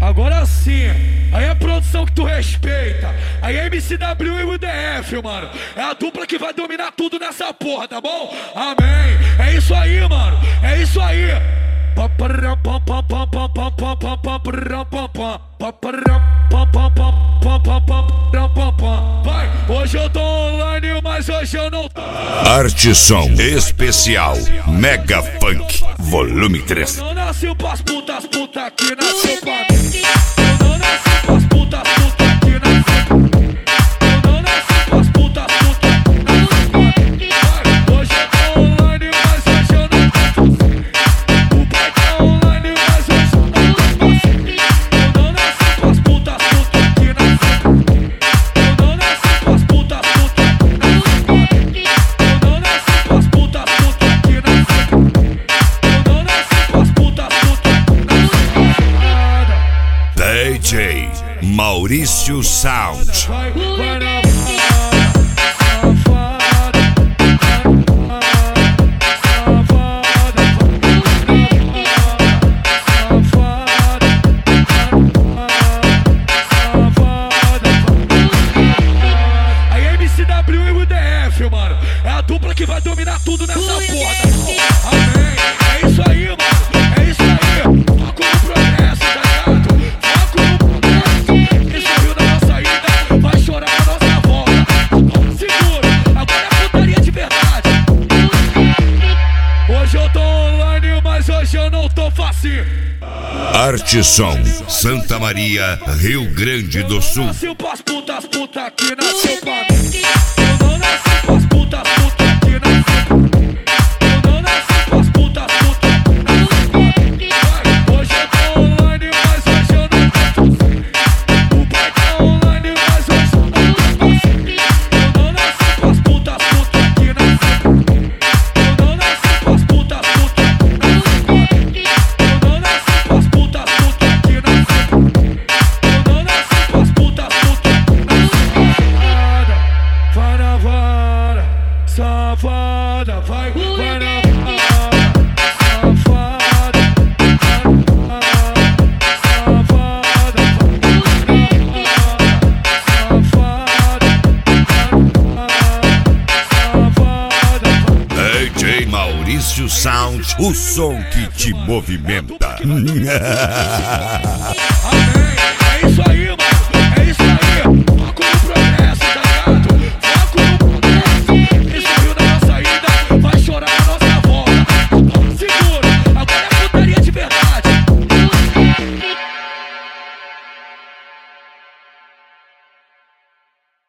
Agora sim, aí é a produção que tu respeita. Aí é MCW e o DF, mano. É a dupla que vai dominar tudo nessa porra, tá bom? Amém. É isso aí, mano. É isso aí. Vai, hoje eu tô online, mas hoje eu não tô. Arte Som Especial Mega Funk Volume 3. Eu não nasci pras putas, puta que nasceu pra mim. Eu não nasci pras putas, puta que nasceu. Eu não nasci pras putas, puta que nasceu pra mim. Vai, hoje eu tô online, mas hoje eu não tô. O pai tá online, mas hoje eu não tô. Eu não nasci pras putas, puta que nasceu. Eu não nasci pras putas, puta que nasceu pra mim. Eu não nasci pras putas, puta que nasceu. Eu não nasci pras putas, puta que nasceu. DJ Maurício Sound. Vai, vai na mano, é a dupla que vai dominar tudo nessa porra, tá bom? Amém. É isso aí, mano. É isso aí. Foco no progresso, tá ligado? Foco no progresso. Quem sorriu na nossa ida vai chorar na nossa volta. Segura, agora é putaria de verdade. Hoje eu tô online, mas hoje eu não tô facinho. Arte Som Santa Maria, Rio Grande do Sul. Nasceu pras putas, puta que nasceu pra mim. Eu não nasci pras putas, puta que nasceu. Eu não nasci pras putas, puta que nasceu pra mim. Vai, hoje eu tô online, mas hoje eu não tô. O pai tá online, mas hoje eu não tô. Eu não nasci pras putas, puta que nasceu. Eu não nasci pras putas, puta que nasceu pra mim. Eu não nasci pras putas, puta que nasceu. Eu não nasci pras putas, puta que nasceu. Vai na vara, safada, vai na vara, safada, DJ Maurício Sound, o som que te movimenta.